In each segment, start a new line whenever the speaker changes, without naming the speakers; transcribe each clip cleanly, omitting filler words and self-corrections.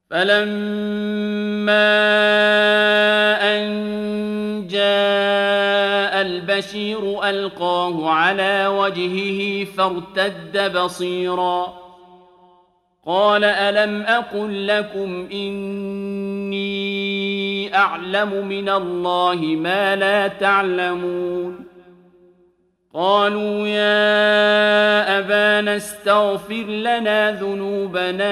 فلما أن جاء البشير ألقاه على وجهه فارتد بصيرا قال ألم أقل لكم إني أعلم من الله ما لا تعلمون قالوا يا أبانا استغفر لنا ذنوبنا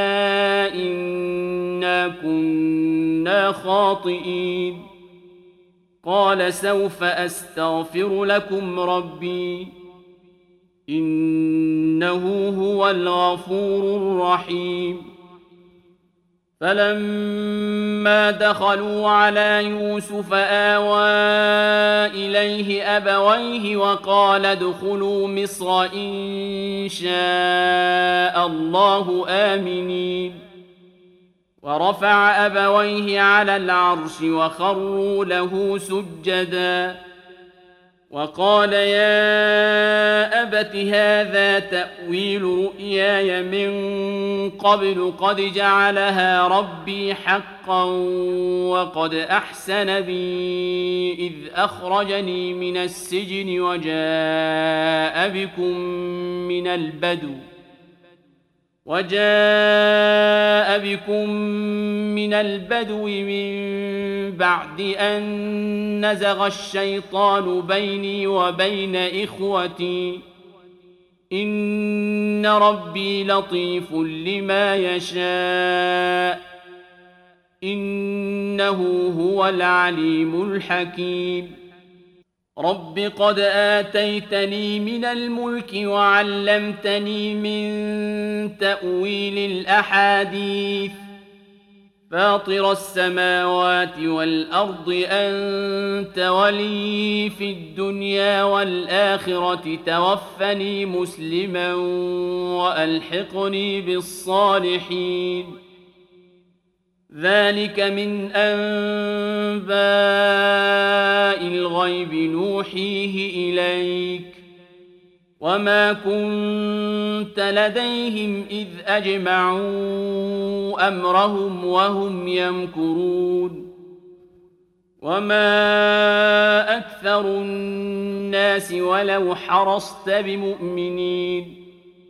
إنا كنا خاطئين قال سوف أستغفر لكم ربي إنه هو الغفور الرحيم فلما دخلوا على يوسف آوى إليه أبويه وقال ادخلوا مصر إن شاء الله آمنين ورفع أبويه على العرش وخروا له سجدا وقال يا أبت هذا تأويل رؤياي من قبل قد جعلها ربي حقا وقد أحسن بي إذ أخرجني من السجن وجاء بكم من البدو من بعد أن نزغ الشيطان بيني وبين إخوتي إن ربي لطيف لما يشاء إنه هو العليم الحكيم رب قد آتيتني من الملك وعلمتني من تأويل الأحاديث فاطر السماوات والأرض أنت ولي في الدنيا والآخرة توفني مسلما وألحقني بالصالحين ذلك من أنباء الغيب نوحيه إليك وما كنت لديهم إذ أجمعوا أمرهم وهم يمكرون وما أكثر الناس ولو حرصت بمؤمنين